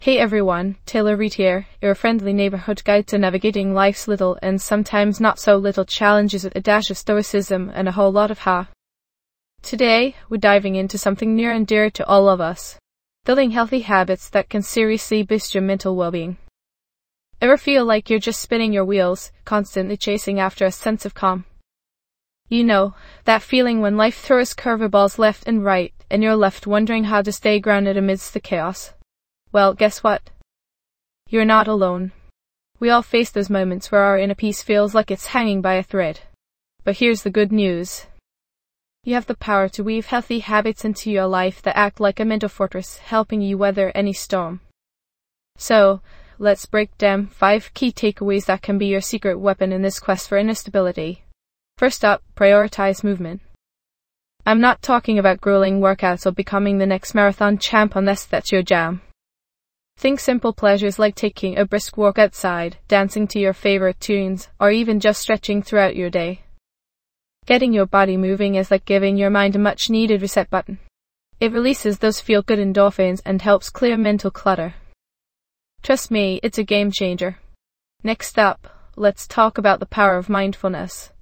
Hey everyone, Taylor Reid here, your friendly neighborhood guide to navigating life's little and sometimes not so little challenges with a dash of stoicism and a whole lot of ha. Today, we're diving into something near and dear to all of us. Building healthy habits that can seriously boost your mental well-being. Ever feel like you're just spinning your wheels, constantly chasing after a sense of calm? You know, that feeling when life throws curveballs left and right, and you're left wondering how to stay grounded amidst the chaos. Well, guess what? You're not alone. We all face those moments where our inner peace feels like it's hanging by a thread. But here's the good news. You have the power to weave healthy habits into your life that act like a mental fortress, helping you weather any storm. So, let's break down 5 key takeaways that can be your secret weapon in this quest for inner stability. First up, prioritize movement. I'm not talking about grueling workouts or becoming the next marathon champ unless that's your jam. Think simple pleasures like taking a brisk walk outside, dancing to your favorite tunes, or even just stretching throughout your day. Getting your body moving is like giving your mind a much-needed reset button. It releases those feel-good endorphins and helps clear mental clutter. Trust me, it's a game changer. Next up, let's talk about the power of mindfulness.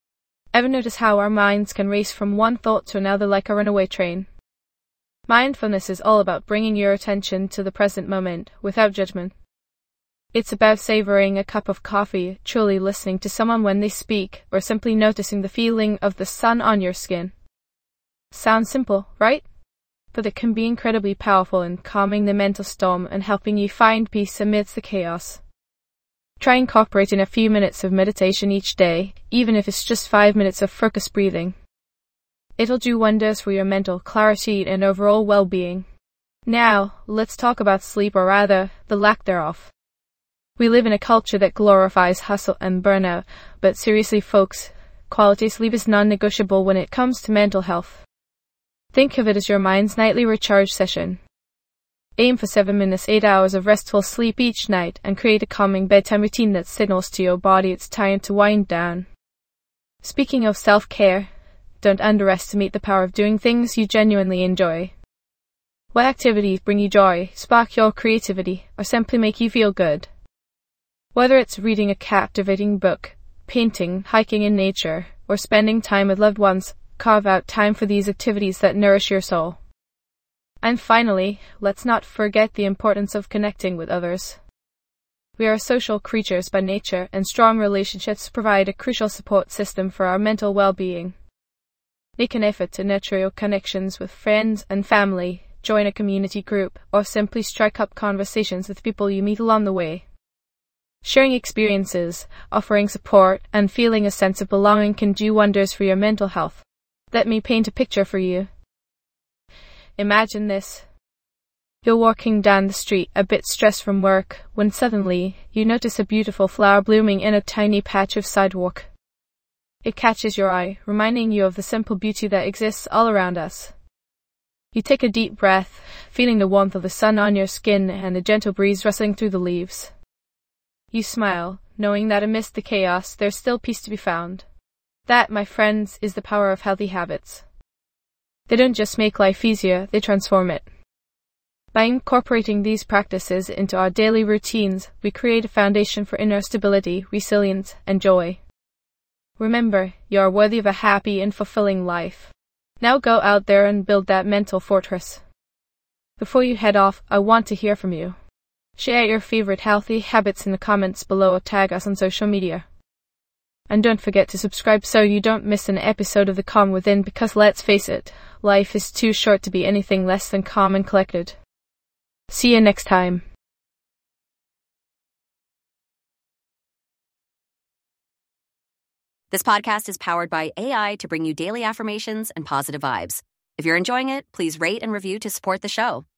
Ever notice how our minds can race from one thought to another like a runaway train? Mindfulness is all about bringing your attention to the present moment, without judgment. It's about savoring a cup of coffee, truly listening to someone when they speak, or simply noticing the feeling of the sun on your skin. Sounds simple, right? But it can be incredibly powerful in calming the mental storm and helping you find peace amidst the chaos. Try incorporating a few minutes of meditation each day, even if it's just 5 minutes of focused breathing. It'll do wonders for your mental clarity and overall well-being. Now, let's talk about sleep, or rather, the lack thereof. We live in a culture that glorifies hustle and burnout, but seriously folks, quality sleep is non-negotiable when it comes to mental health. Think of it as your mind's nightly recharge session. Aim for 7 minutes, 8 hours of restful sleep each night, and create a calming bedtime routine that signals to your body it's time to wind down. Speaking of self-care, don't underestimate the power of doing things you genuinely enjoy. What activities bring you joy, spark your creativity, or simply make you feel good? Whether it's reading a captivating book, painting, hiking in nature, or spending time with loved ones, carve out time for these activities that nourish your soul. And finally, let's not forget the importance of connecting with others. We are social creatures by nature, and strong relationships provide a crucial support system for our mental well-being. Make an effort to nurture your connections with friends and family, join a community group, or simply strike up conversations with people you meet along the way. Sharing experiences, offering support, and feeling a sense of belonging can do wonders for your mental health. Let me paint a picture for you. Imagine this. You're walking down the street, a bit stressed from work, when suddenly, you notice a beautiful flower blooming in a tiny patch of sidewalk. It catches your eye, reminding you of the simple beauty that exists all around us. You take a deep breath, feeling the warmth of the sun on your skin and the gentle breeze rustling through the leaves. You smile, knowing that amidst the chaos, there's still peace to be found. That, my friends, is the power of healthy habits. They don't just make life easier, they transform it. By incorporating these practices into our daily routines, we create a foundation for inner stability, resilience, and joy. Remember, you are worthy of a happy and fulfilling life. Now go out there and build that mental fortress. Before you head off, I want to hear from you. Share your favorite healthy habits in the comments below or tag us on social media. And don't forget to subscribe so you don't miss an episode of The Calm Within, because let's face it, life is too short to be anything less than calm and collected. See you next time. This podcast is powered by AI to bring you daily affirmations and positive vibes. If you're enjoying it, please rate and review to support the show.